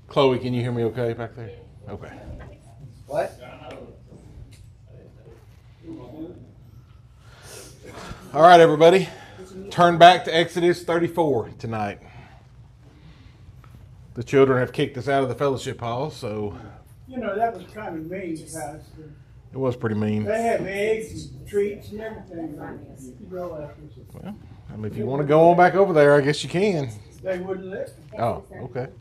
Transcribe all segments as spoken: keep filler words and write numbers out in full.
Chloe, can you hear me okay back there? Okay. What? All right, everybody. Turn back to Exodus thirty-four tonight. The children have kicked us out of the fellowship hall, so... You know, that was kind of mean, Pastor. It was pretty mean. They have eggs and treats and everything. Well, Well, I mean, if you want to go on back over there, I guess you can. they wouldn't listen. Oh, okay.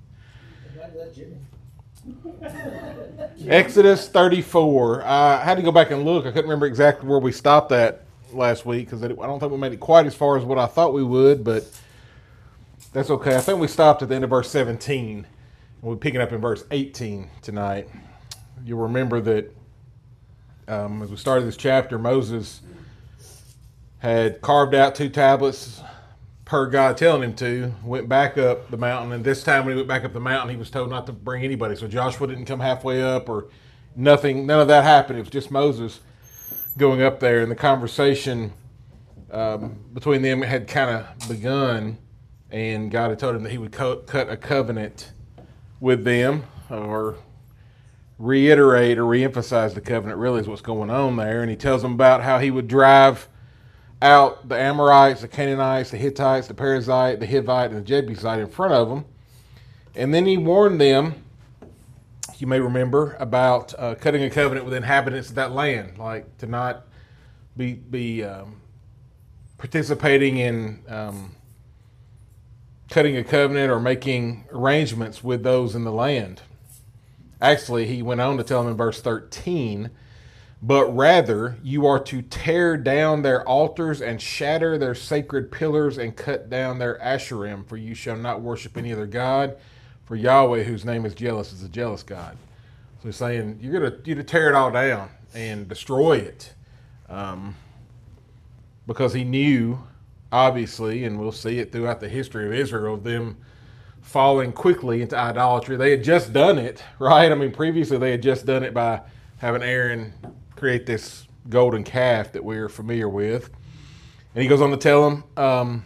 Exodus thirty-four. I had to go back and look. I couldn't remember exactly where we stopped at last week because I don't think we made it quite as far as what I thought we would, but that's okay. I think we stopped at the end of verse seventeen. And we're picking up in verse eighteen tonight. You'll remember that um, as we started this chapter, Moses had carved out two tablets per God telling him to, went back up the mountain, and this time when he went back up the mountain, he was told not to bring anybody. So Joshua didn't come halfway up or nothing. None of that happened. It was just Moses going up there, and the conversation um, between them had kind of begun, and God had told him that he would co- cut a covenant with them, or reiterate or reemphasize the covenant really is what's going on there. And he tells them about how he would drive out the Amorites, the Canaanites, the Hittites, the Perizzite, the Hivite, and the Jebusite in front of them. And then he warned them, you may remember, about uh, cutting a covenant with inhabitants of that land, like to not be be um, participating in um, cutting a covenant or making arrangements with those in the land. Actually, he went on to tell them in verse thirteen, but rather you are to tear down their altars and shatter their sacred pillars and cut down their asherim, for you shall not worship any other God, for Yahweh, whose name is jealous, is a jealous God. So he's saying you're going to you're to tear it all down and destroy it, um, because he knew, obviously, and we'll see it throughout the history of Israel, of them falling quickly into idolatry. They had just done it, right? I mean, previously they had just done it by having Aaron create this golden calf that we're familiar with. And he goes on to tell them, um,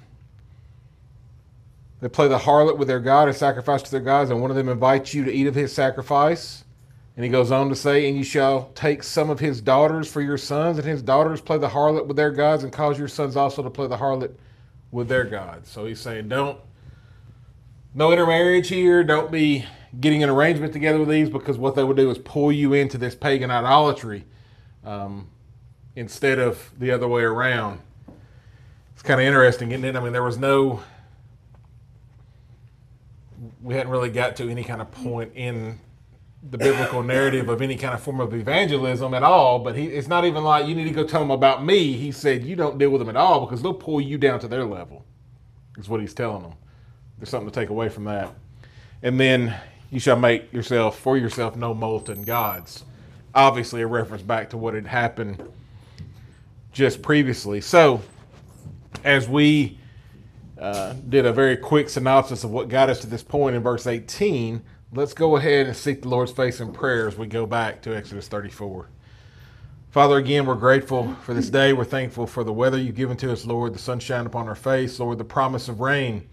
they play the harlot with their God and sacrifice to their gods, and one of them invites you to eat of his sacrifice. And he goes on to say, and you shall take some of his daughters for your sons, and his daughters play the harlot with their gods, and cause your sons also to play the harlot with their gods. So he's saying, don't, no intermarriage here, don't be getting an arrangement together with these, because what they would do is pull you into this pagan idolatry um, instead of the other way around. It's kind of interesting, isn't it? I mean, there was no, we hadn't really got to any kind of point in the biblical narrative of any kind of form of evangelism at all, but he, it's not even like you need to go tell them about me. He said you don't deal with them at all because they'll pull you down to their level, is what he's telling them. There's something to take away from that. And then you shall make yourself, for yourself, no molten gods. Obviously a reference back to what had happened just previously. So, as we uh, did a very quick synopsis of what got us to this point in verse eighteen, let's go ahead and seek the Lord's face in prayer as we go back to Exodus thirty-four. Father, again, we're grateful for this day. We're thankful for the weather you've given to us, Lord, the sunshine upon our face, Lord, the promise of rain.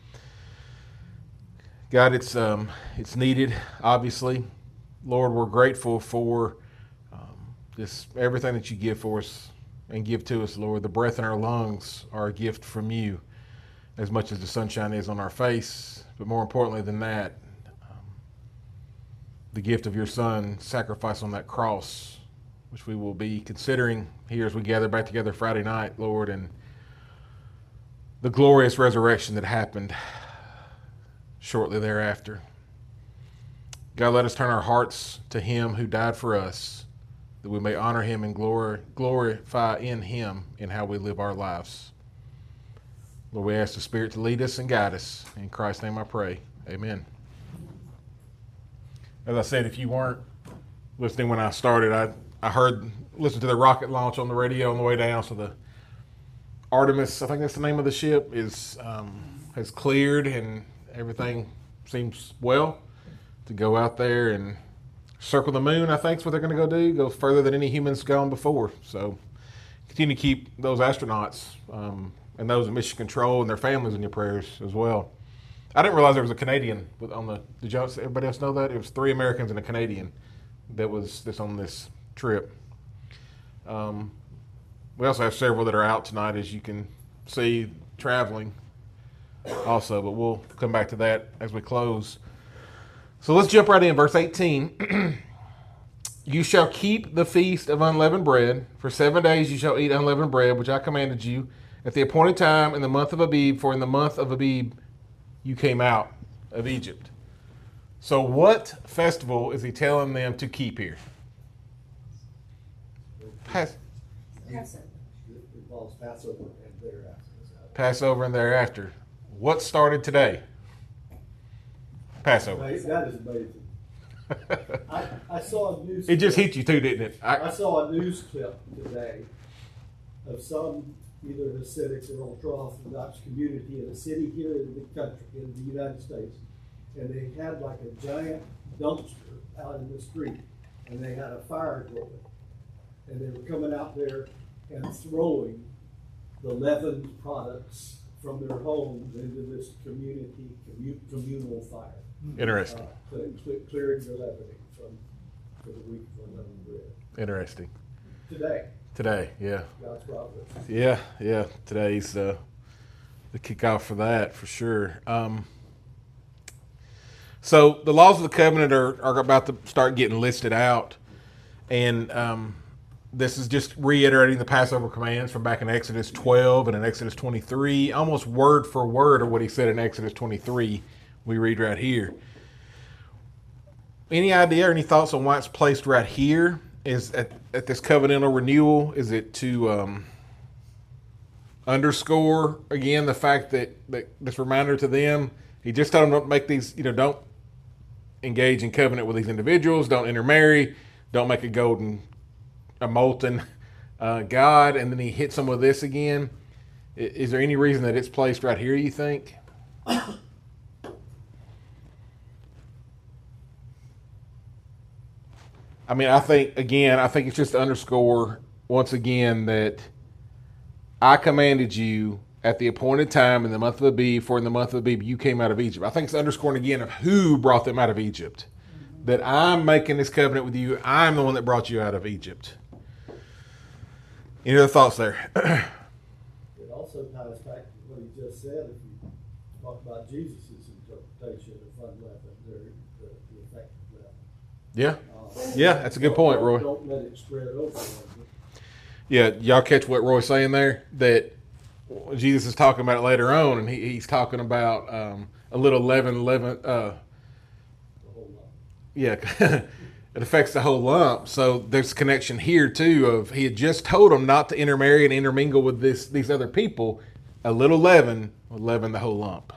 God, it's um, it's needed, obviously. Lord, we're grateful for um, this everything that you give for us and give to us, Lord. The breath in our lungs are a gift from you, as much as the sunshine is on our face. But more importantly than that, um, the gift of your Son, sacrifice on that cross, which we will be considering here as we gather back together Friday night, Lord, and the glorious resurrection that happened shortly thereafter. God, let us turn our hearts to him who died for us, that we may honor him and glor- glorify in him in how we live our lives. Lord, we ask the Spirit to lead us and guide us. In Christ's name I pray. Amen. As I said, if you weren't listening when I started, I, I heard, listened to the rocket launch on the radio on the way down. So the Artemis, I think that's the name of the ship, is um, has cleared and everything seems well to go out there and circle the moon. I think is what they're going to go do. Go further than any human's gone before. So continue to keep those astronauts um, and those in mission control and their families in your prayers as well. I didn't realize there was a Canadian with, on the. Did y'all? Everybody else know that it was three Americans and a Canadian that was this on this trip. Um, we also have several that are out tonight, as you can see, traveling. Also, but we'll come back to that as we close. So let's jump right in, verse eighteen. You shall keep the feast of unleavened bread. For seven days you shall eat unleavened bread, which I commanded you at the appointed time in the month of Abib, for in the month of Abib you came out of Egypt. So what festival is he telling them to keep here? Pass- Passover. It involves Passover and thereafter. Passover and thereafter. What started today? Passover. That is amazing. I, I saw a news. It just clip. hit you too, didn't it? I, I saw a news clip today of some either Hasidic or Ultra-Orthodox community in a city here in the country, in the United States, and they had like a giant dumpster out in the street, and they had a fire going, and they were coming out there and throwing the leavened products from their homes into this community commu- communal fire. Interesting. Uh, cle- clearing the leavening from for the week of unleavened bread. Interesting. Today, Today, yeah. God's providence. Yeah, yeah. Today's uh, the kickoff for that, for sure. Um, so the laws of the covenant are, are about to start getting listed out. And um, this is just reiterating the Passover commands from back in Exodus twelve and in Exodus twenty-three, almost word for word of what he said in Exodus twenty-three. We read right here. Any idea or any thoughts on why it's placed right here? Is at, at this covenantal renewal? Is it to um, underscore again the fact that, that this reminder to them? He just told them don't make these, you know, don't engage in covenant with these individuals, don't intermarry, don't make a golden, a molten uh, god, and then he hits them with this again. Is, is there any reason that it's placed right here, you think? I mean, I think, again, I think it's just to underscore, once again, that I commanded you at the appointed time in the month of Abib, for in the month of Abib you came out of Egypt. I think it's underscoring, again, of who brought them out of Egypt. Mm-hmm. That I'm making this covenant with you. I'm the one that brought you out of Egypt. Any other thoughts there? It also ties back to what he just said. If you talk about Jesus' interpretation of unleavened, the, the, the effect of that. Yeah. Uh, Yeah, that's a good point, Roy. Don't let it spread over. Yeah, y'all catch what Roy's saying there? That Jesus is talking about it later on, and he, he's talking about um, a little leaven, leaven. Uh, The whole lot. yeah, it affects the whole lump. So there's a connection here too. Of he had just told them not to intermarry and intermingle with this these other people. A little leaven will leaven the whole lump.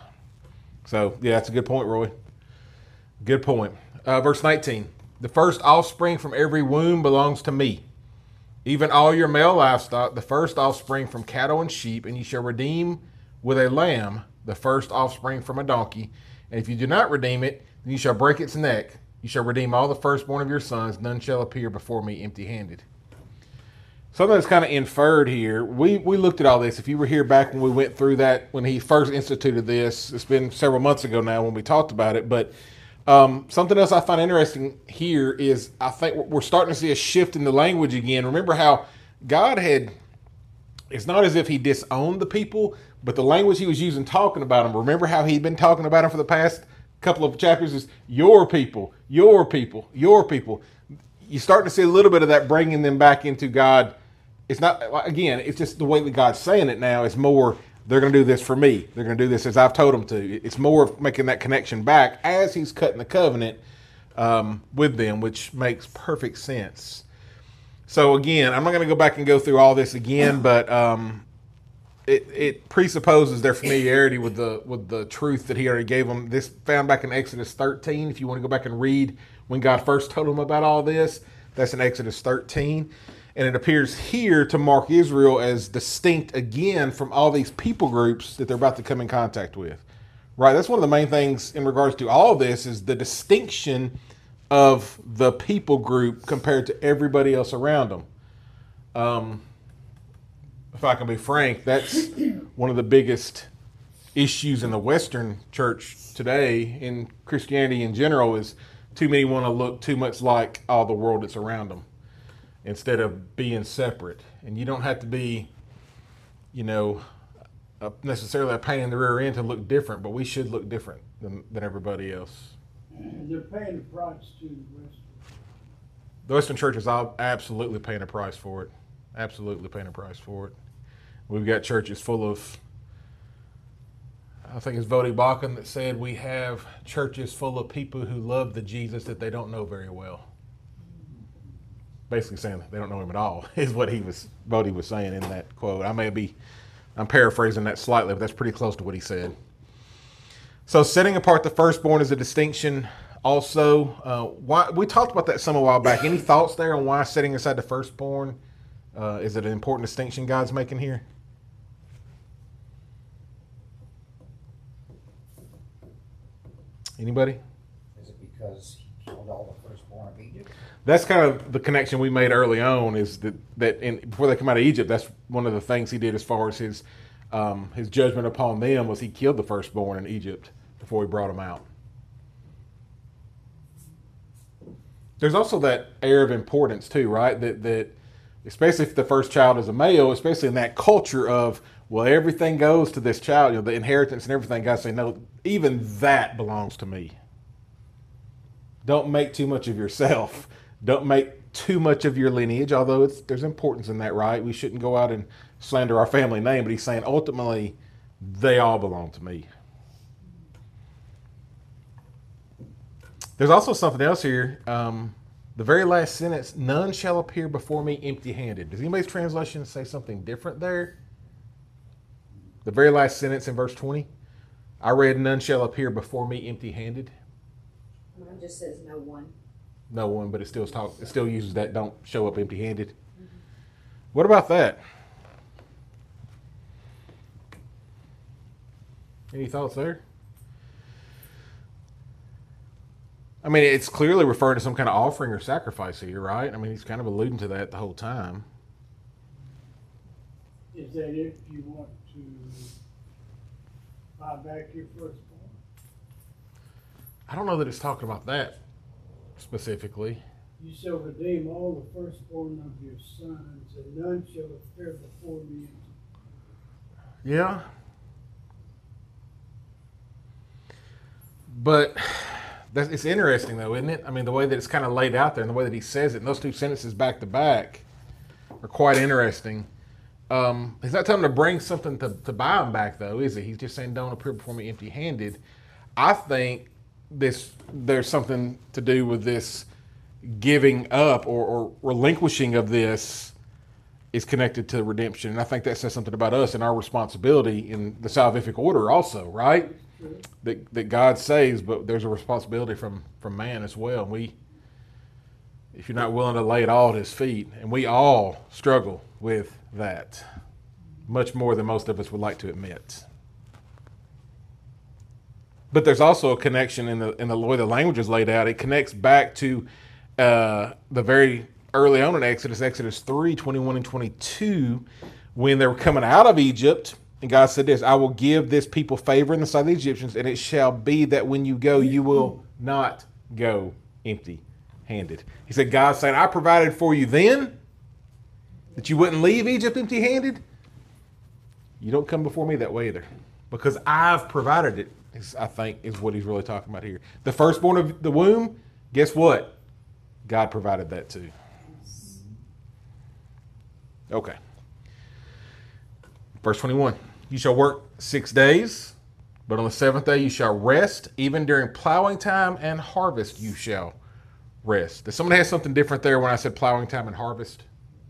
So yeah, that's a good point, Roy. Good point. Uh, verse nineteen. The first offspring from every womb belongs to me. Even all your male livestock, the first offspring from cattle and sheep, and you shall redeem with a lamb the first offspring from a donkey. And if you do not redeem it, then you shall break its neck. You shall redeem all the firstborn of your sons. None shall appear before me empty-handed. Something that's kind of inferred here. We we looked at all this. If you were here back when we went through that, when he first instituted this, it's been several months ago now when we talked about it, but Um, something else I find interesting here is I think we're starting to see a shift in the language again. Remember how God had, it's not as if he disowned the people, but the language he was using talking about them, remember how he'd been talking about them for the past couple of chapters is your people, your people, your people. You're starting to see a little bit of that bringing them back into God. It's not, again, it's just the way that God's saying it now. It's more, they're going to do this for me. They're going to do this as I've told them to. It's more of making that connection back as he's cutting the covenant um, with them, which makes perfect sense. So again, I'm not going to go back and go through all this again, but um, it, it presupposes their familiarity with the with the truth that he already gave them. This found back in Exodus thirteen. If you want to go back and read when God first told them about all this, that's in Exodus thirteen. And it appears here to mark Israel as distinct again from all these people groups that they're about to come in contact with. Right? That's one of the main things in regards to all this is the distinction of the people group compared to everybody else around them. Um, if I can be frank, that's one of the biggest issues in the Western church today, in Christianity in general, is too many want to look too much like all the world that's around them instead of being separate. And you don't have to be, you know, a, necessarily a pain in the rear end to look different, but we should look different than, than everybody else. And they're paying the price to the West. The Western church is all absolutely paying a price for it. Absolutely paying a price for it. We've got churches full of, I think it's Vodi Bakken that said we have churches full of people who love the Jesus that they don't know very well. Basically saying they don't know him at all is what he was, Vodi was saying in that quote. I may be, I'm paraphrasing that slightly, but that's pretty close to what he said. So setting apart the firstborn is a distinction also. Uh, why we talked about that some a while back. Any thoughts there on why setting aside the firstborn uh, is it an important distinction God's making here? Anybody? Is it because he killed all the firstborn of Egypt? That's kind of the connection we made early on. Is that that in, before they come out of Egypt, that's one of the things he did as far as his um, his judgment upon them was he killed the firstborn in Egypt before he brought them out. There's also that air of importance too, right? That that especially if the first child is a male, especially in that culture of, well, everything goes to this child, you know, the inheritance and everything. God say, no, even that belongs to me. Don't make too much of yourself. Don't make too much of your lineage, although it's, there's importance in that, right? We shouldn't go out and slander our family name, but he's saying ultimately they all belong to me. There's also something else here. Um, the very last sentence, none shall appear before me empty-handed. Does anybody's translation say something different there? The very last sentence in verse twenty. I read, none shall appear before me empty-handed. Mine just says no one. No one, but it still talk. It still uses that. Don't show up empty-handed. Mm-hmm. What about that? Any thoughts there? I mean, it's clearly referring to some kind of offering or sacrifice here, right? I mean, he's kind of alluding to that the whole time. Is that if you want to buy back your firstborn? I don't know that it's talking about that specifically. You shall redeem all the firstborn of your sons, and none shall appear before me. Yeah. But that's, it's interesting, though, isn't it? I mean, the way that it's kind of laid out there and the way that he says it, and those two sentences back to back are quite interesting. Um, he's not telling them to bring something to, to buy them back, though, is he? He's just saying, don't appear before me empty-handed. I think this there's something to do with this giving up or, or relinquishing of this is connected to redemption. And I think that says something about us and our responsibility in the salvific order also, right? That, that God saves, but there's a responsibility from, from man as well. We, if you're not willing to lay it all at his feet, and we all struggle with that, much more than most of us would like to admit. But there's also a connection in the in the way the language is laid out. It connects back to uh, the very early on in Exodus, Exodus three, twenty-one and twenty-two, when they were coming out of Egypt. And God said this, I will give this people favor in the sight of the Egyptians, and it shall be that when you go, you will not go empty-handed. He said, God said, I provided for you then that you wouldn't leave Egypt empty-handed. You don't come before me that way either, because I've provided it, is, I think, is what he's really talking about here. The firstborn of the womb, guess what? God provided that too. Okay. Verse twenty-one. You shall work six days, but on the seventh day you shall rest. Even during plowing time and harvest you shall rest. Does somebody have something different there when I said plowing time and harvest?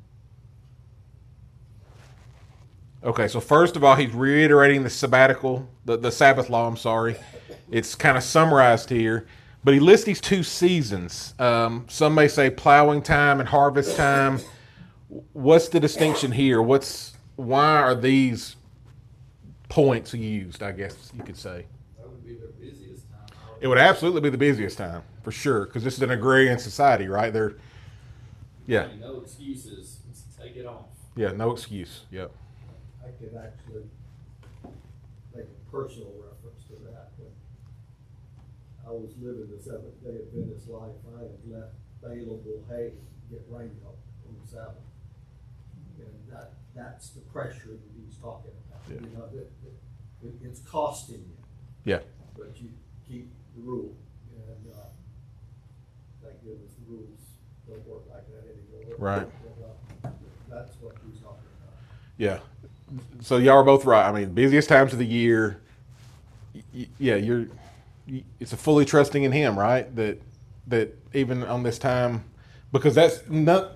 Okay, so first of all, he's reiterating the sabbatical, the, the Sabbath law, I'm sorry. It's kind of summarized here. But he lists these two seasons. Um, some may say plowing time and harvest time. What's the distinction here? What's why are these points used, I guess you could say? That would be their busiest time. It would absolutely be the busiest time, for sure, because this is an agrarian society, right? They're, yeah. No excuses. Let's take it off. Yeah, no excuse. Yep. I could actually make a personal reference to that. When I was living the Seventh Day Adventist life, I had left available hay to get rain help on the Sabbath. And that, that's the pressure that he's talking about. Yeah. You know, that, that it, it's costing you. Yeah. But you keep the rule. And uh, thank goodness the rules don't work like that anymore. Right. But, uh, that's what he's talking about. Yeah. So y'all are both right. I mean, busiest times of the year. Y- yeah, you're. Y- it's a fully trusting in Him, right? That that even on this time, because that's not.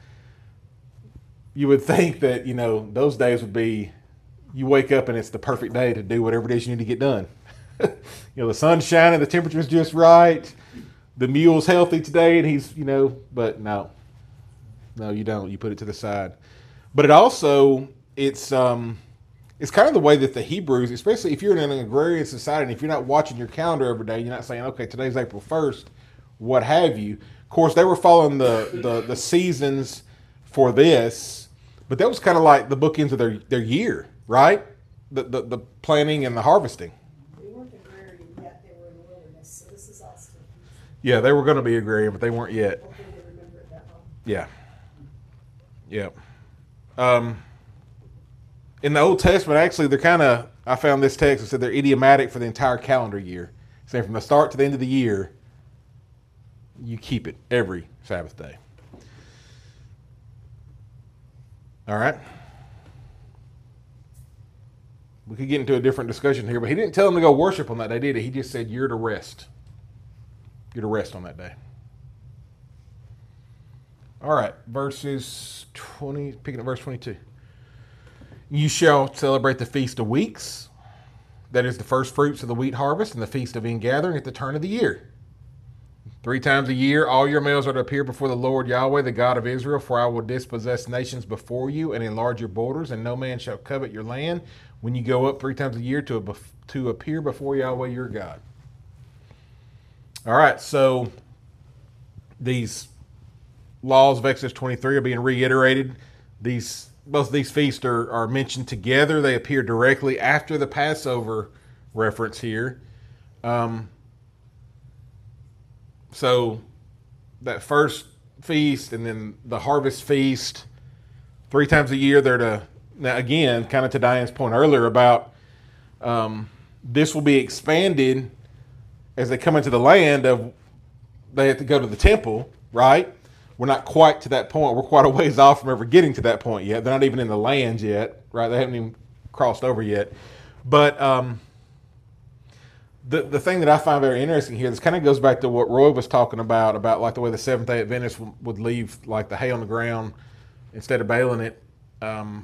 You would think that you know those days would be. You wake up and it's the perfect day to do whatever it is you need to get done. You know, the sun's shining, the temperature's just right, the mule's healthy today, and he's you know. But no, no, you don't. You put it to the side. But it also. It's um, it's kind of the way that the Hebrews, especially if you're in an agrarian society, and if you're not watching your calendar every day, you're not saying, okay, today's April first, what have you. Of course, they were following the, the, the seasons for this, but that was kind of like the bookends of their, their year, right? The, the the planting and the harvesting. They weren't agrarian yet, they were in the wilderness, so this is all still. Yeah, they were going to be agrarian, but they weren't yet. Hopefully they remember it that well. Yeah. Yeah. Um. In the Old Testament, actually, they're kind of, I found this text that said they're idiomatic for the entire calendar year. Saying from the start to the end of the year, you keep it every Sabbath day. All right? We could get into a different discussion here, but he didn't tell them to go worship on that day, did he? He just said, you're to rest. You're to rest on that day. All right, verses twenty, picking up verse twenty-two. You shall celebrate the Feast of Weeks, that is the first fruits of the wheat harvest, and the Feast of Ingathering at the turn of the year. Three times a year, all your males are to appear before the Lord Yahweh, the God of Israel, for I will dispossess nations before you and enlarge your borders, and no man shall covet your land when you go up three times a year to, to appear before Yahweh your God. All right, so these laws of Exodus twenty-three are being reiterated. These Both of these feasts are, are mentioned together. They appear directly after the Passover reference here. Um, so that first feast and then the harvest feast, three times a year, they're to, now again, kind of to Diane's point earlier about um, this will be expanded as they come into the land of, they have to go to the temple, right? We're not quite to that point. We're quite a ways off from ever getting to that point yet. They're not even in the land yet, right? They haven't even crossed over yet. But um, the the thing that I find very interesting here, this kind of goes back to what Roy was talking about, about like the way the Seventh-day Adventists w- would leave like the hay on the ground instead of baling it, um,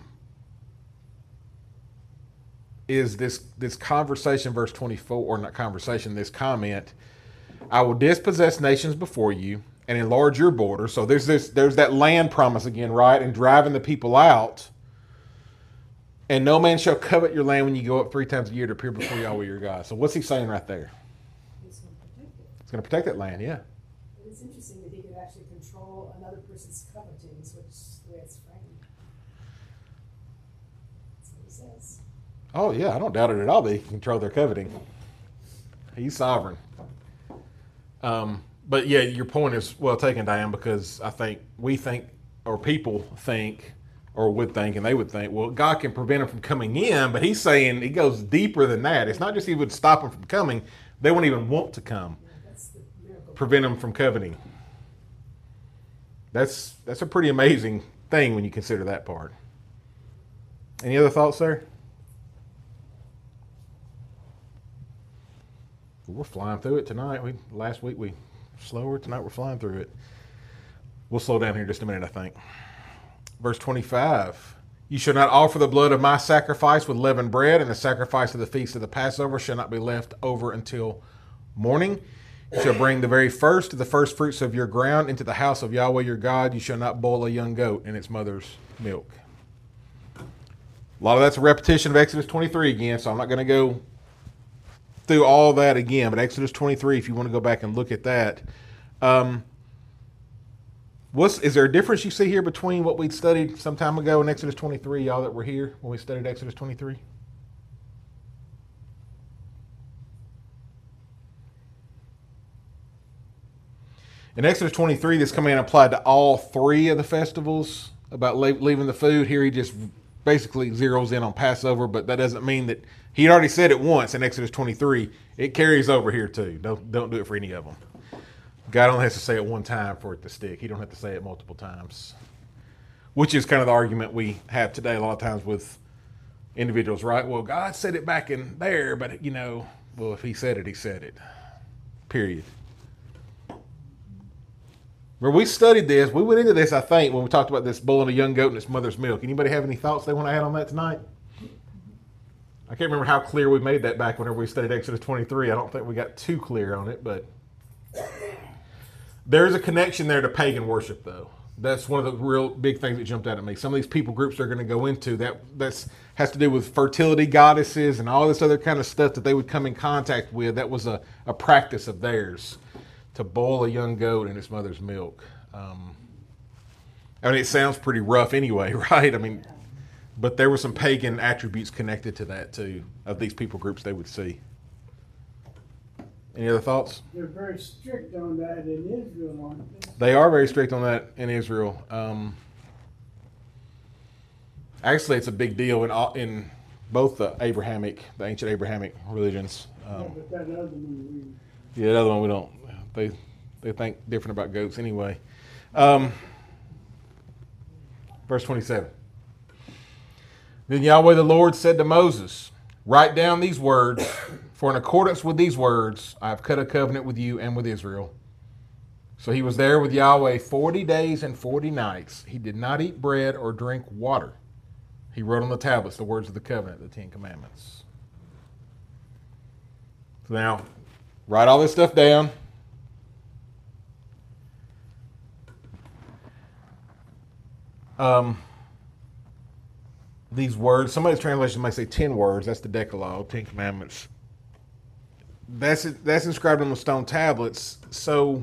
is this, this conversation, verse twenty-four, or not conversation, this comment, I will dispossess nations before you, and enlarge your border. So there's this, there's that land promise again, right? And driving the people out. And no man shall covet your land when you go up three times a year to appear before Yahweh your God. So what's he saying right there? He's going to protect it. It's going to protect that land, yeah. But it's interesting that he could actually control another person's covetings, which is the way it's framed. That's what he says. Oh yeah, I don't doubt it at all that he can control their coveting. He's sovereign. Um, but yeah, your point is well taken, Diane, because I think we think, or people think, or would think, and they would think, well, God can prevent them from coming in, but he's saying it goes deeper than that. It's not just he would stop them from coming. They won't even want to come. Yeah, that's the miracle. Prevent them from coveting. That's that's a pretty amazing thing when you consider that part. Any other thoughts, sir? We're flying through it tonight. We last week we slower. Tonight we're flying through it. We'll slow down here just a minute, I think. Verse twenty-five. You shall not offer the blood of my sacrifice with leavened bread, and the sacrifice of the feast of the Passover shall not be left over until morning. You shall bring the very first of the first fruits of your ground into the house of Yahweh your God. You shall not boil a young goat in its mother's milk. A lot of that's a repetition of Exodus twenty-three again, so I'm not going to go through all that again. But Exodus twenty-three, if you want to go back and look at that. Um, what's, is there a difference you see here between what we'd studied some time ago in Exodus twenty-three, y'all that were here when we studied Exodus twenty-three? In Exodus twenty-three, this command applied to all three of the festivals about leaving the food. Here he just basically zeroes in on Passover, but that doesn't mean that he already said it once in Exodus twenty-three. It carries over here too. Don't don't do it for any of them. God only has to say it one time for it to stick. He don't have to say it multiple times, which is kind of the argument we have today a lot of times with individuals, right? Well, God said it back in there, but, you know, well, if he said it, he said it. Period. Where we studied this, we went into this, I think, when we talked about this bull and a young goat and its mother's milk. Anybody have any thoughts they want to add on that tonight? I can't remember how clear we made that back whenever we studied Exodus twenty-three. I don't think we got too clear on it, but there's a connection there to pagan worship, though. That's one of the real big things that jumped out at me. Some of these people groups they're going to go into, that that's has to do with fertility goddesses and all this other kind of stuff that they would come in contact with. That was a, a practice of theirs, to boil a young goat in its mother's milk. Um, I mean, it sounds pretty rough anyway, right? I mean, but there were some pagan attributes connected to that, too, of these people groups they would see. Any other thoughts? They're very strict on that in Israel, aren't they? They are very strict on that in Israel. Um, actually, it's a big deal in all, in both the Abrahamic, the ancient Abrahamic religions. Um, Yeah, but that other one, yeah, the other one we don't. They they think different about goats anyway. Um, verse twenty-seven. Then Yahweh the Lord said to Moses, "Write down these words, for in accordance with these words I have cut a covenant with you and with Israel." So he was there with Yahweh forty days and forty nights. He did not eat bread or drink water. He wrote on the tablets the words of the covenant, the Ten Commandments. So now, write all this stuff down. Um, these words, somebody's translation might say ten words. That's the Decalogue, Ten Commandments. That's it, that's inscribed on the stone tablets. So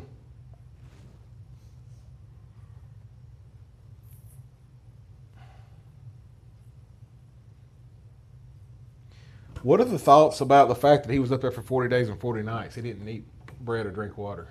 what are the thoughts about the fact that he was up there for forty days and forty nights? He didn't eat bread or drink water.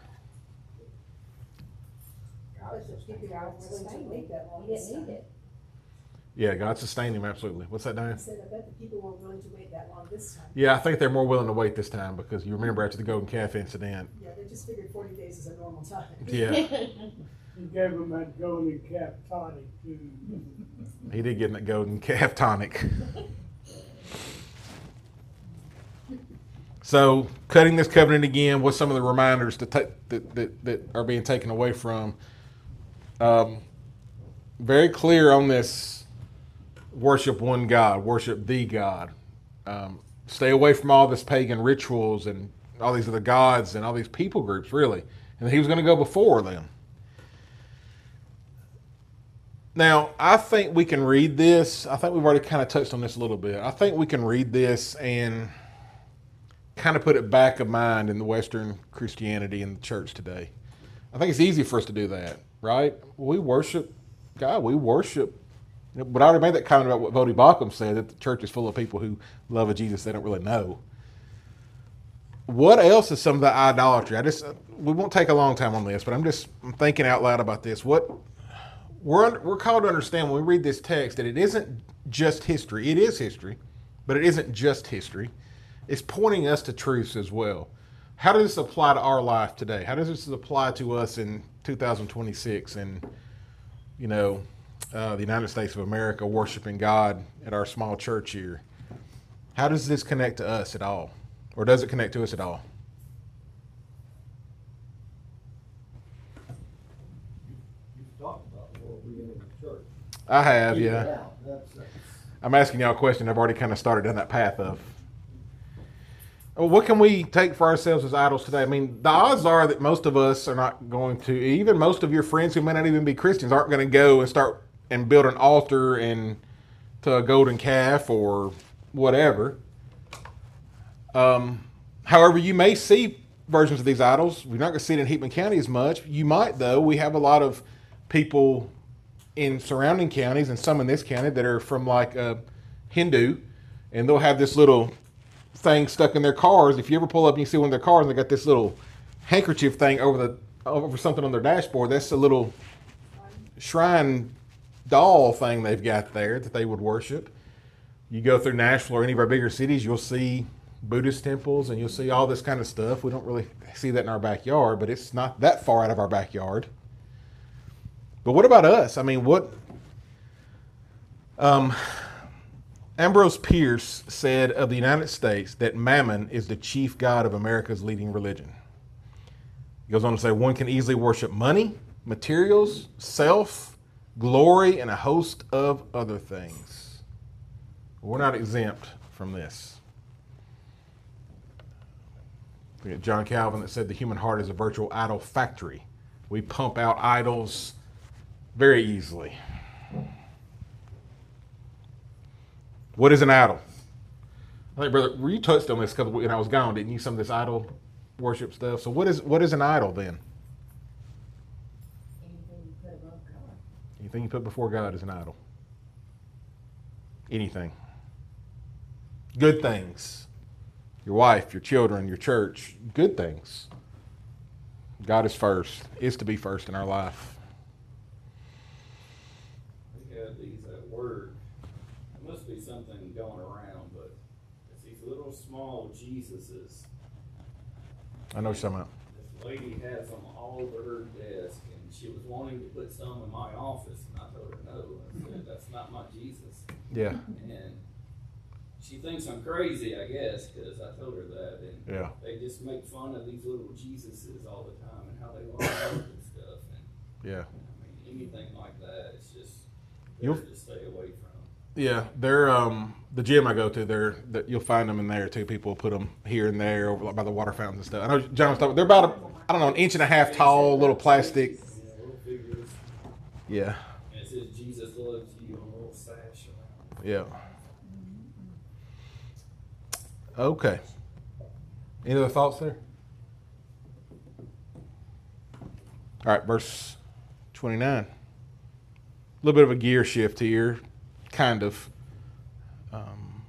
God sustained wait that long He this didn't time. eat it. Yeah, God sustained him, absolutely. What's that, I Diane? said, I bet the people weren't willing to wait that long this time. Yeah, I think they're more willing to wait this time because you remember after the golden calf incident. Yeah, they just figured forty days is a normal time. Yeah, he gave them that golden calf tonic too. he did get that golden calf tonic. So, cutting this covenant again, what's some of the reminders to ta- that, that, that are being taken away from? Um, very clear on this: worship one God, worship the God. Um, stay away from all this pagan rituals and all these other gods and all these people groups, really. And he was going to go before them. Now, I think we can read this. I think we've already kind of touched on this a little bit. I think we can read this and kind of put it back of mind in the Western Christianity and the church today. I think it's easy for us to do that, right? We worship God. We worship. You know, but I already made that comment about what Vodi Bakum said, that the church is full of people who love a Jesus they don't really know. What else is some of the idolatry? I just we won't take a long time on this, but I'm just I'm thinking out loud about this. What we're under, we're called to understand when we read this text that it isn't just history. It is history, but it isn't just history. It's pointing us to truths as well. How does this apply to our life today? How does this apply to us in two thousand twenty-six and, you know, uh, the United States of America worshiping God at our small church here? How does this connect to us at all? Or does it connect to us at all? You've talked about what we in the church. I have, Keep it yeah. out. That's, that's, I'm asking y'all a question I've already kind of started down that path of. Well, what can we take for ourselves as idols today? I mean, the odds are that most of us are not going to, even most of your friends who may not even be Christians aren't going to go and start and build an altar and to a golden calf or whatever. Um, however, you may see versions of these idols. We're not going to see it in Heatman County as much. You might, though. We have a lot of people in surrounding counties and some in this county that are from like a Hindu, and they'll have this little thing stuck in their cars. If you ever pull up and you see one of their cars and they got this little handkerchief thing over the over something on their dashboard. That's a little shrine doll thing they've got there that they would worship. You go through Nashville or any of our bigger cities, you'll see Buddhist temples and you'll see all this kind of stuff. We don't really see that in our backyard, but it's not that far out of our backyard. But what about us? I mean, what... Um, Ambrose Pierce said of the United States that mammon is the chief god of America's leading religion. He goes on to say one can easily worship money, materials, self, glory, and a host of other things. We're not exempt from this. We got John Calvin that said the human heart is a virtual idol factory. We pump out idols very easily. What is an idol? I think, brother, you touched on this a couple weeks when I was gone, didn't you? Some of this idol worship stuff. So what is what is an idol then? Anything you put above God. Anything you put before God is an idol. Anything. Good things. Your wife, your children, your church. Good things. God is first. Is to be first in our life. We have these at work. There must be something going around, but it's these little small Jesuses. I know what you're talking about. This lady has them all over her desk, and she was wanting to put some in my office, and I told her no. I said, that's not my Jesus. Yeah. And she thinks I'm crazy, I guess, because I told her that. And Yeah. they just make fun of these little Jesuses all the time and how they love work and stuff. And Yeah. I mean, anything like that, it's just You'll- better to stay away from. Yeah, they're um the gym I go to. They're that you'll find them in there too. People put them here and there over like by the water fountains and stuff. I know John was talking. They're about a, I don't know an inch and a half tall, little plastic. Yeah, little figures. Yeah, And it says Jesus loves you on a little sash around. yeah. Okay. Any other thoughts there? All right, verse twenty-nine. A little bit of a gear shift here, kind of. Um,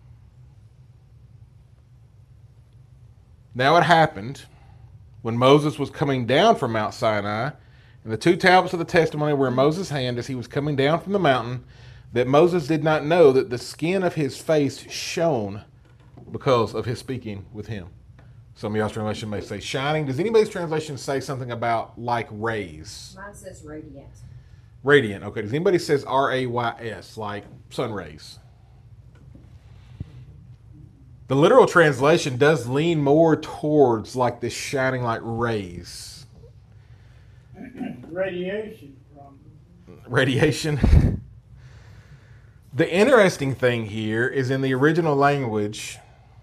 now it happened when Moses was coming down from Mount Sinai, and the two tablets of the testimony were in Moses' hand as he was coming down from the mountain, that Moses did not know that the skin of his face shone because of his speaking with him. Some of y'all's translation may say shining. Does anybody's translation say something about like rays? Mine says radiant. Radiant. Okay. Does anybody says R A Y S, like sun rays? The literal translation does lean more towards like this shining like rays. Radiation problem. Radiation. The interesting thing here is in the original language,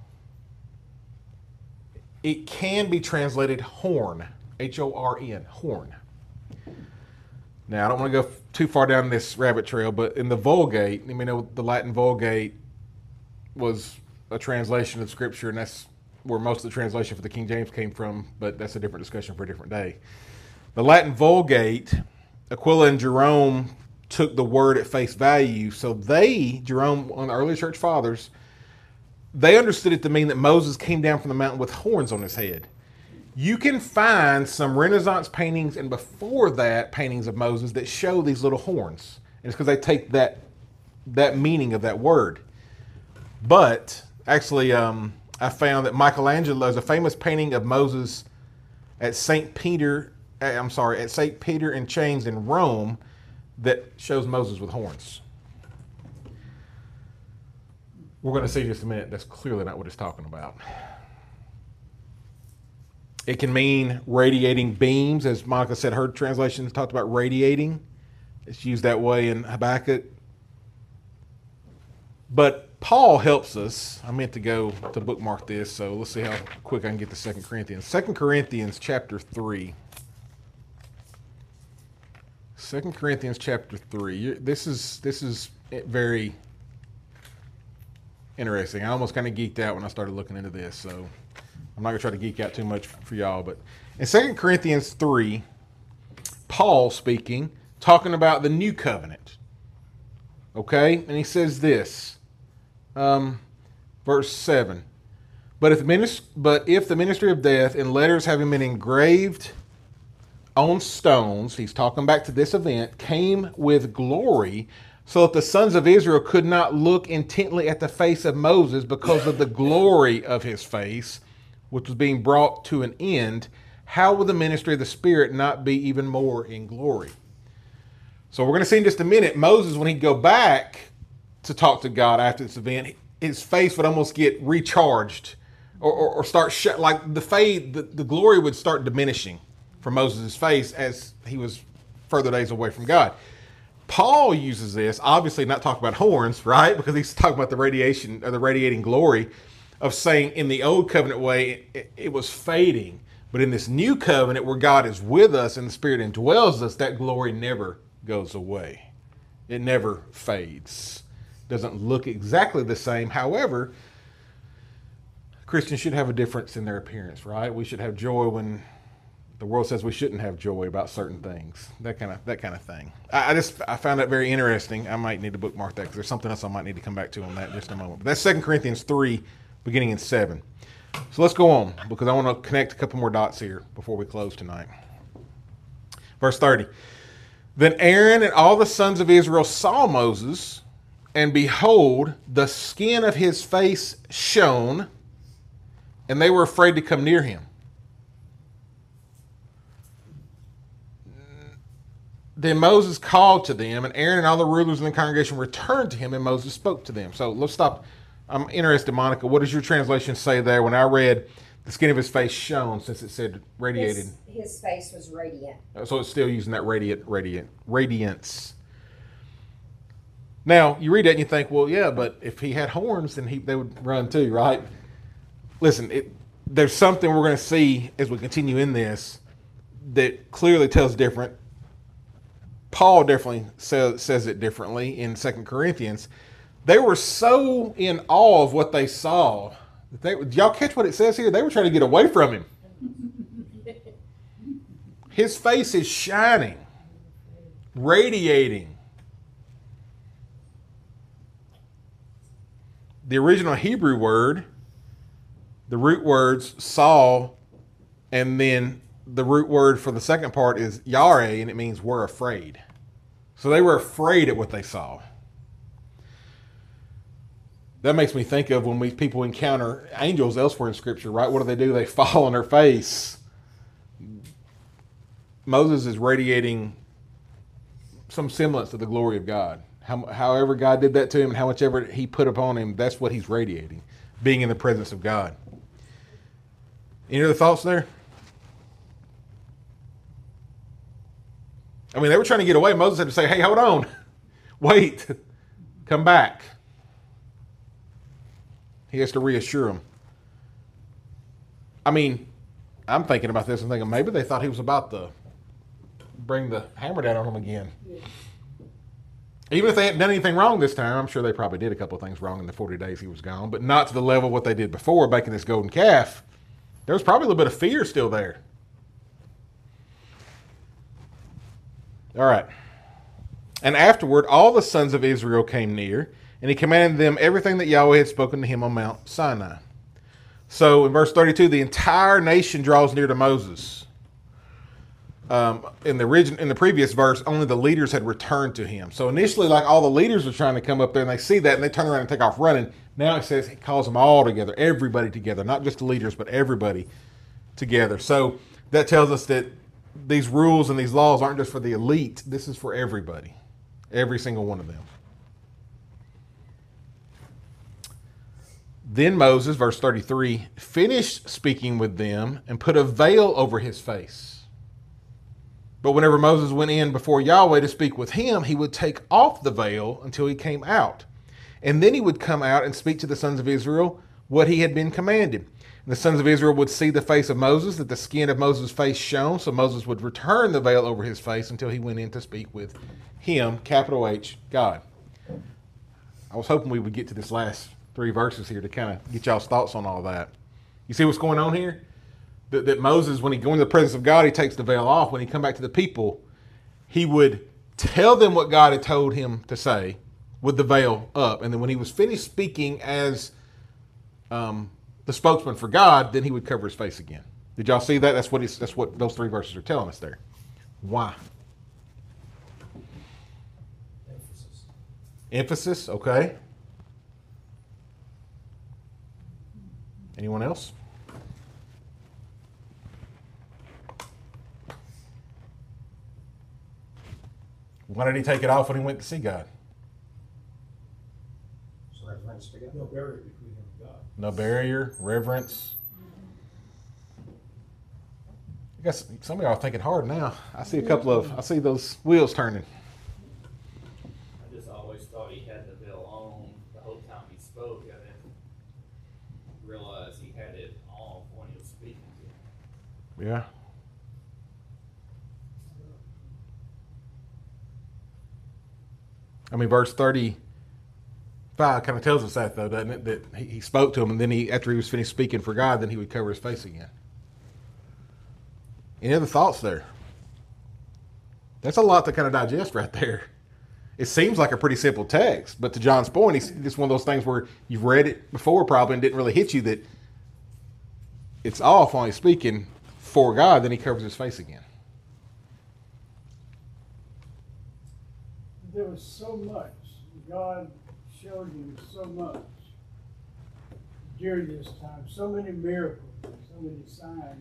it can be translated horn, H O R N, horn. Now, I don't want to go too far down this rabbit trail, but in the Vulgate, you know, the Latin Vulgate was a translation of Scripture, and that's where most of the translation for the King James came from, but that's a different discussion for a different day. The Latin Vulgate, Aquila and Jerome took the word at face value, so they, Jerome, one of the early church fathers, they understood it to mean that Moses came down from the mountain with horns on his head. You can find some Renaissance paintings and before that paintings of Moses that show these little horns. And it's because they take that that meaning of that word. But actually, um, I found that Michelangelo has a famous painting of Moses at Saint Peter. I'm sorry, at Saint Peter in Chains in Rome that shows Moses with horns. We're going to see in just a minute. That's clearly not what it's talking about. It can mean radiating beams, as Monica said. Her translation talked about radiating. It's used that way in Habakkuk. But Paul helps us. I meant to go to bookmark this, so let's see how quick I can get to Second Corinthians. Second Corinthians chapter three. Second Corinthians chapter three. This is this is very interesting. I almost kind of geeked out when I started looking into this, so I'm not going to try to geek out too much for y'all. But in Second Corinthians three, Paul speaking, talking about the new covenant. Okay? And he says this, um, verse seven. But if, the minis- but if the ministry of death in letters having been engraved on stones, he's talking back to this event, came with glory, so that the sons of Israel could not look intently at the face of Moses because of the glory of his face, which was being brought to an end. How will the ministry of the Spirit not be even more in glory? So we're going to see in just a minute, Moses, when he'd go back to talk to God after this event, his face would almost get recharged or, or, or start, sh- like the fade, the, the glory would start diminishing from Moses' face as he was further days away from God. Paul uses this, obviously not talking about horns, right? Because he's talking about the radiation or the radiating glory of saying in the old covenant way, it, it was fading. But in this new covenant where God is with us and the Spirit indwells us, that glory never goes away. It never fades. Doesn't look exactly the same. However, Christians should have a difference in their appearance, right? We should have joy when the world says we shouldn't have joy about certain things. That kind of that kind of thing. I, I just I found that very interesting. I might need to bookmark that because there's something else I might need to come back to on that in just a moment. But that's Second Corinthians three, beginning in seven. So let's go on because I want to connect a couple more dots here before we close tonight. Verse thirty. Then Aaron and all the sons of Israel saw Moses, and behold, the skin of his face shone, and they were afraid to come near him. Then Moses called to them, and Aaron and all the rulers in the congregation returned to him, and Moses spoke to them. So let's stop. I'm interested, Monica. What does your translation say there? When I read the skin of his face shone, since it said radiated. His, his face was radiant. So it's still using that radiant, radiant, radiance. Now, you read that and you think, well, yeah, but if he had horns, then he, they would run too, right? Listen, it, there's something we're going to see as we continue in this that clearly tells different. Paul definitely says, says it differently in Second Corinthians. They were so in awe of what they saw. That they, did y'all catch what it says here? They were trying to get away from him. His face is shining, radiating. The original Hebrew word, the root words saw, and then the root word for the second part is yare, and it means we're afraid. So they were afraid at what they saw. That makes me think of when we people encounter angels elsewhere in Scripture, right? What do they do? They fall on their face. Moses is radiating some semblance of the glory of God. How, however God did that to him and how much ever he put upon him, that's what he's radiating, being in the presence of God. Any other thoughts there? I mean, they were trying to get away. Moses had to say, hey, hold on. Wait. Come back. He has to reassure them. I mean, I'm thinking about this and thinking maybe they thought he was about to bring the hammer down on them again. Yeah. Even if they hadn't done anything wrong this time, I'm sure they probably did a couple of things wrong in the forty days he was gone, but not to the level of what they did before, making this golden calf. There was probably a little bit of fear still there. All right. And afterward, all the sons of Israel came near, and he commanded them everything that Yahweh had spoken to him on Mount Sinai. So in verse thirty-two, the entire nation draws near to Moses. Um, in the origin, in the previous verse, only the leaders had returned to him. So initially, like all the leaders are trying to come up there, and they see that, and they turn around and take off running. Now it says he calls them all together, everybody together, not just the leaders, but everybody together. So that tells us that these rules and these laws aren't just for the elite. This is for everybody, every single one of them. Then Moses, verse thirty-three, finished speaking with them and put a veil over his face. But whenever Moses went in before Yahweh to speak with him, he would take off the veil until he came out. And then he would come out and speak to the sons of Israel what he had been commanded. And the sons of Israel would see the face of Moses, that the skin of Moses' face shone, so Moses would return the veil over his face until he went in to speak with him, capital H, God. I was hoping we would get to this last three verses here to kind of get y'all's thoughts on all that. You see what's going on here? That, that Moses, when he go into the presence of God, he takes the veil off. When he come back to the people, he would tell them what God had told him to say with the veil up. And then when he was finished speaking as um, the spokesman for God, then he would cover his face again. Did y'all see that? That's what, he's, that's what those three verses are telling us there. Why? Emphasis. Emphasis, okay. Anyone else? Why did he take it off when he went to see God? So reverence to God. No barrier between him and God. No barrier, reverence. I guess some of y'all are thinking hard now. I see a couple of, I see those wheels turning. I just always thought he had the veil on the whole time he spoke. I didn't realize he had it off when he was speaking to him. Yeah. I mean, verse thirty-five kind of tells us that, though, doesn't it? That he, he spoke to him, and then he, after he was finished speaking for God, then he would cover his face again. Any other thoughts there? That's a lot to kind of digest right there. It seems like a pretty simple text, but to John's point, it's, it's one of those things where you've read it before probably and didn't really hit you that it's off when he's speaking for God, then he covers his face again. There was so much. God showed him so much during this time. So many miracles, so many signs.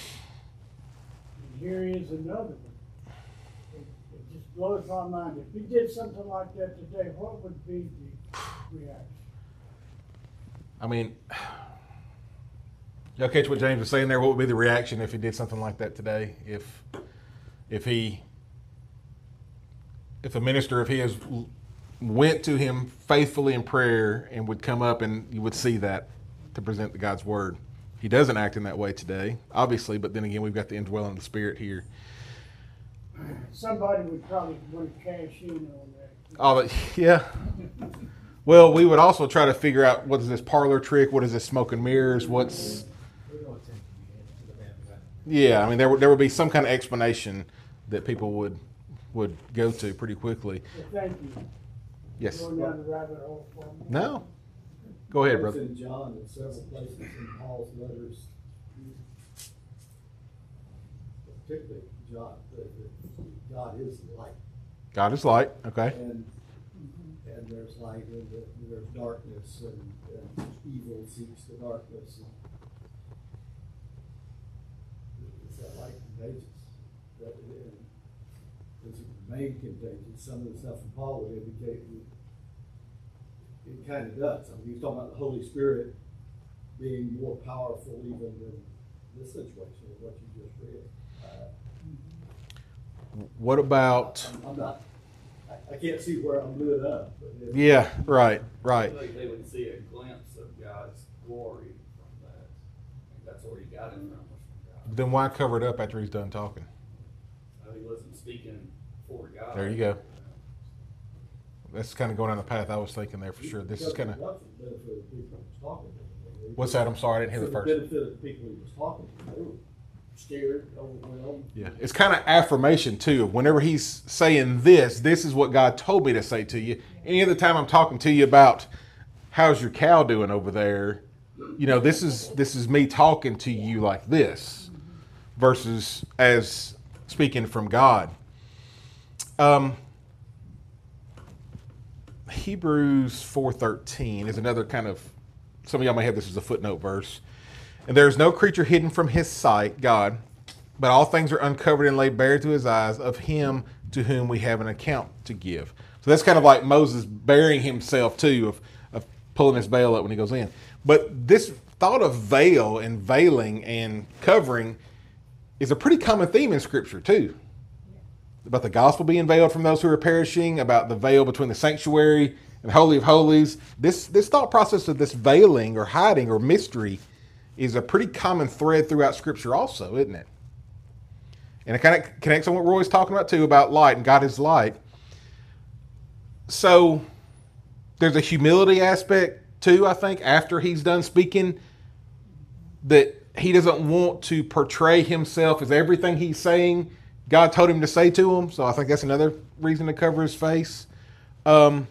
And here is another one. It, it just blows my mind. If he did something like that today, what would be the reaction? I mean, y'all catch what James was saying there? What would be the reaction if he did something like that today? If if he, if a minister of his went to him faithfully in prayer and would come up and you would see that to present the God's word. He doesn't act in that way today, obviously, but then again, we've got the indwelling of the Spirit here. Somebody would probably want to cash in on that. Oh, but, yeah. Well, we would also try to figure out what is this parlor trick? What is this smoke and mirrors? What's... Yeah, I mean, there would, there would be some kind of explanation that people would would go to pretty quickly. Well, thank you. Yes. Going down the rabbit hole for me. No. Go ahead, It's brother. in John and several places in Paul's letters, particularly John, that, that God is light. God is light. Okay. And, and there's light and the, there's darkness and, and evil seeks the darkness. And is that light contagious? That, and does it remain contagious? Some of the stuff from Paul would indicate it, it kind of does. I mean, he's talking about the Holy Spirit being more powerful even than this situation of what you just read. Uh, What about... I'm, I'm not, I, I can't see where I'm lit up. But it, Yeah, right, right. I think they would see a glimpse of God's glory from that. I think that's where he got it from, was from God. Then why cover it up after he's done talking? No, he wasn't speaking for God. There you go. That's kind of going down the path I was thinking there for sure. This is kind of... Not for the benefit of the people he was talking to. What's that? I'm sorry, I didn't hear the For first. the benefit of the people he was talking to. They were scared, overwhelmed. Yeah, it's kind of affirmation too. Whenever he's saying this, this is what God told me to say to you. Any other time I'm talking to you about how's your cow doing over there, you know, this is this is me talking to you like this, versus as speaking from God. Um, Hebrews four thirteen is another kind of, some of y'all may have this as a footnote verse. And there is no creature hidden from his sight, God, but all things are uncovered and laid bare to his eyes of him to whom we have an account to give. So that's kind of like Moses burying himself too, of, of pulling his veil up when he goes in. But this thought of veil and veiling and covering is a pretty common theme in Scripture too. About the gospel being veiled from those who are perishing, about the veil between the sanctuary and the Holy of Holies. This, this thought process of this veiling or hiding or mystery is a pretty common thread throughout Scripture also, isn't it? And it kind of connects on what Roy's talking about too, about light, and God is light. So there's a humility aspect too, I think, after he's done speaking, that he doesn't want to portray himself as everything he's saying God told him to say to him. So I think that's another reason to cover his face. Um,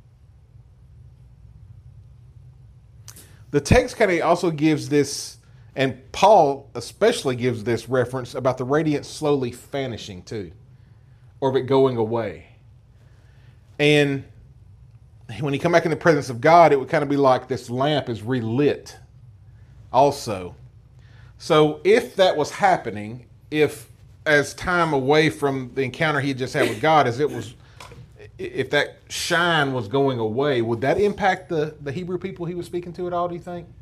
the text kind of also gives this And Paul especially gives this reference about the radiance slowly vanishing too, or of it going away. And when you come back in the presence of God, it would kind of be like this lamp is relit also. So if that was happening, if as time away from the encounter he had just had with God, as it was, if that shine was going away, would that impact the, the Hebrew people he was speaking to at all, do you think?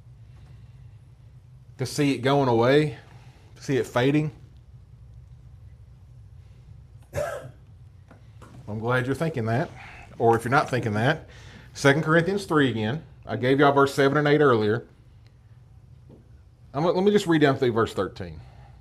To see it going away, to see it fading? I'm glad you're thinking that. Or if you're not thinking that, Second Corinthians three again. I gave y'all verse seven and eight earlier. I'm, let me just read down through verse thirteen.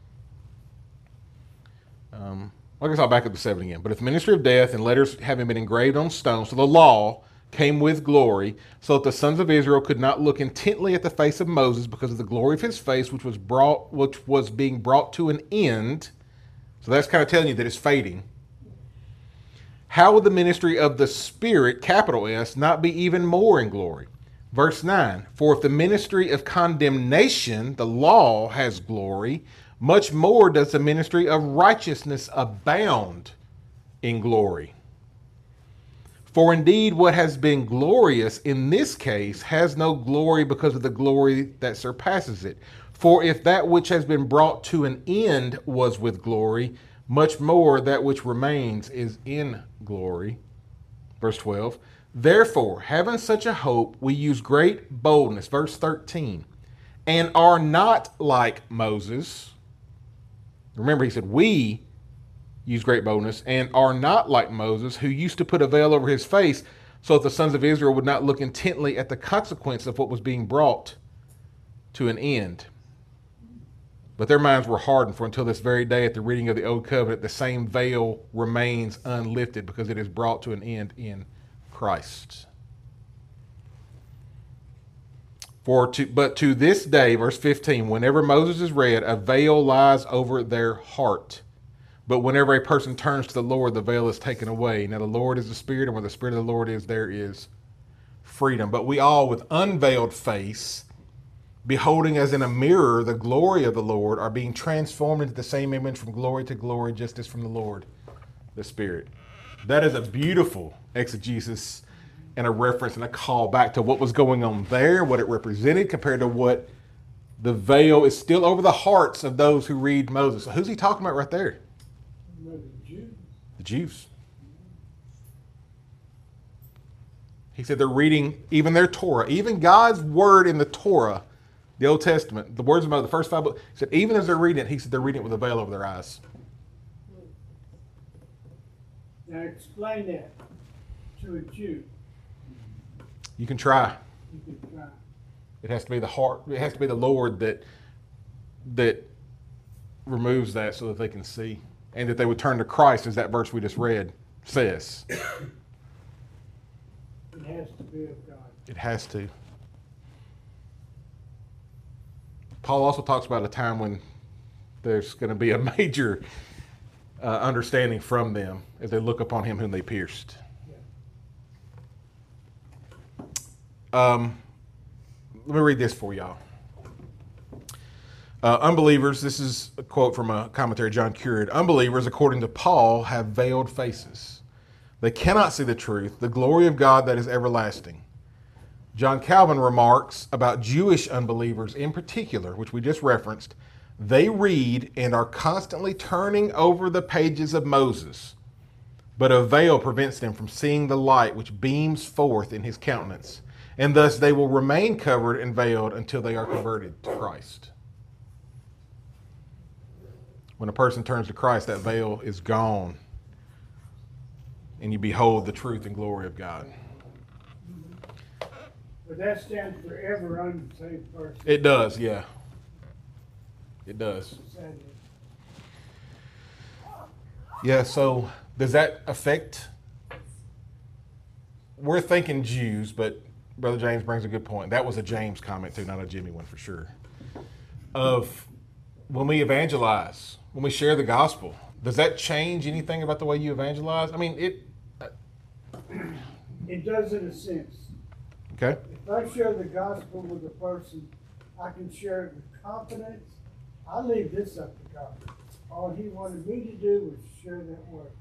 Um, I guess I'll back up to seven again. But if the ministry of death and letters having been engraved on stones, so the law came with glory, so that the sons of Israel could not look intently at the face of Moses because of the glory of his face, which was brought, which was being brought to an end. So that's kind of telling you that it's fading. How would the ministry of the Spirit, capital S, not be even more in glory? Verse nine, for if the ministry of condemnation, the law, has glory, much more does the ministry of righteousness abound in glory. For indeed, what has been glorious in this case has no glory because of the glory that surpasses it. For if that which has been brought to an end was with glory, much more that which remains is in glory. Verse twelve, therefore, having such a hope, we use great boldness. Verse thirteen, and are not like Moses. Remember, he said, we use great boldness and are not like Moses, who used to put a veil over his face so that the sons of Israel would not look intently at the consequence of what was being brought to an end. But their minds were hardened, for until this very day at the reading of the Old Covenant, the same veil remains unlifted because it is brought to an end in Christ. For to, but to this day, verse fifteen, whenever Moses is read, a veil lies over their heart. But whenever a person turns to the Lord, the veil is taken away. Now the Lord is the Spirit, and where the Spirit of the Lord is, there is freedom. But we all with unveiled face, beholding as in a mirror the glory of the Lord, are being transformed into the same image from glory to glory, just as from the Lord, the Spirit. That is a beautiful exegesis and a reference and a call back to what was going on there, what it represented compared to what the veil is still over the hearts of those who read Moses. So who's he talking about right there? The Jews. The Jews. He said they're reading even their Torah, even God's word in the Torah, the Old Testament, the words of the first five books. He said even as they're reading it, he said they're reading it with a veil over their eyes. Now explain that to a Jew. You can try. You can try. It has to be the heart. It has to be the Lord that that removes that so that they can see, and that they would turn to Christ, as that verse we just read says. It has to be of God. It has to. Paul also talks about a time when there's going to be a major uh, understanding from them as they look upon him whom they pierced. Um, let me read this for y'all. Uh, unbelievers, this is a quote from a commentary, John Currid. Unbelievers, according to Paul, have veiled faces. They cannot see the truth, the glory of God that is everlasting. John Calvin remarks about Jewish unbelievers in particular, which we just referenced. They read and are constantly turning over the pages of Moses, but a veil prevents them from seeing the light which beams forth in his countenance, and thus they will remain covered and veiled until they are converted to Christ. When a person turns to Christ, that veil is gone, and you behold the truth and glory of God. But that stands for ever unsaved person. It does, yeah. It does. Sadly. Yeah, so does that affect? We're thinking Jews, but Brother James brings a good point. That was a James comment too, not a Jimmy one for sure. Of when we evangelize, when we share the gospel, does that change anything about the way you evangelize? I mean, it... It does in a sense. Okay. If I share the gospel with a person I can share it with confidence. I leave this up to God. All he wanted me to do was share that word.